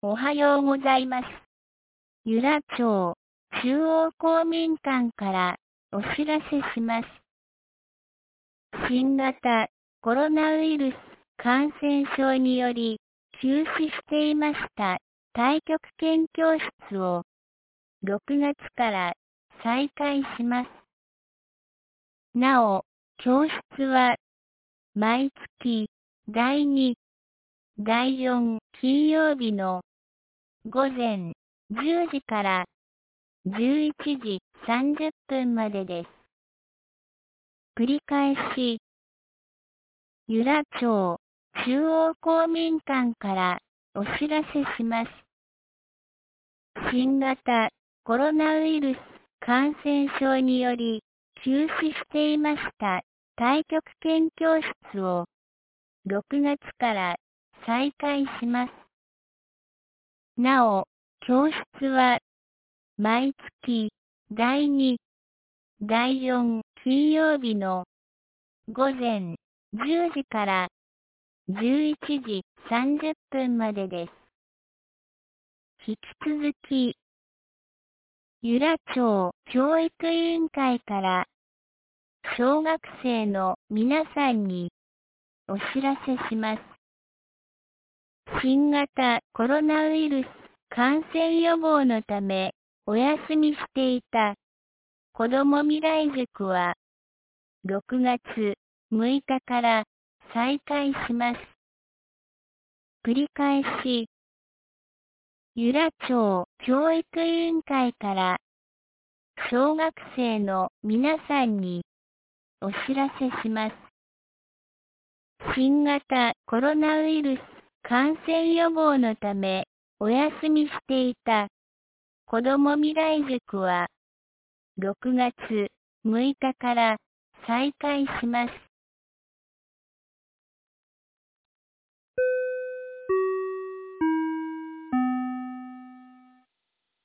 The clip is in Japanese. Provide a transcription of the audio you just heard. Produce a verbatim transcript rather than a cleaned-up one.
おはようございます。由良町中央公民館からお知らせします。新型コロナウイルス感染症により休止していました太極拳教室をろくがつから再開します。なお、教室は毎月だいに、だいよん金曜日の午前じゅうじからじゅういちじさんじゅっぷんまでです。繰り返し、由良町中央公民館からお知らせします。新型コロナウイルス感染症により休止していました太極拳教室をろくがつから再開します。なお、教室は毎月だいに、だいよん金曜日の午前じゅうじからじゅういちじさんじゅっぷんまでです。引き続き、由良町教育委員会から小学生の皆さんにお知らせします。新型コロナウイルス感染予防のためお休みしていた子ども未来塾はろくがつむいかから再開します。繰り返し、由良町教育委員会から小学生の皆さんにお知らせします。新型コロナウイルス感染予防のためお休みしていた子ども未来塾はろくがつむいかから再開します。